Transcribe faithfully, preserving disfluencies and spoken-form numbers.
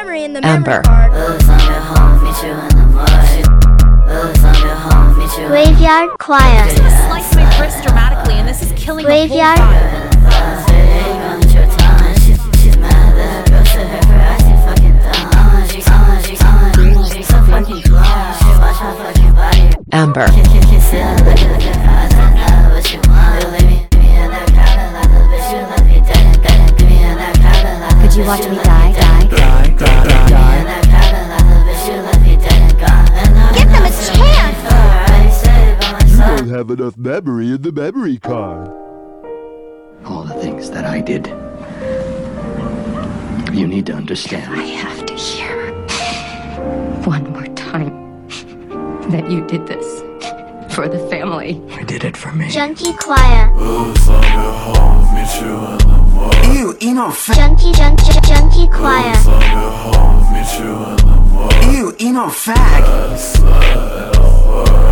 memory in the Amber. memory card. Graveyard choir. Slice my wrist dramatically, and this is killing Graveyard. the whole vibe. Amber. Could you watch me die, die? Die, die, die. Give them a chance! You don't have enough memory in the memory card. All the things that I did. You need to understand. I have to hear one more time that you did this for the family. I did it for me. Junkie choir. Ew, emo fag. Junkie, junkie, junkie choir. Ew, emo fag.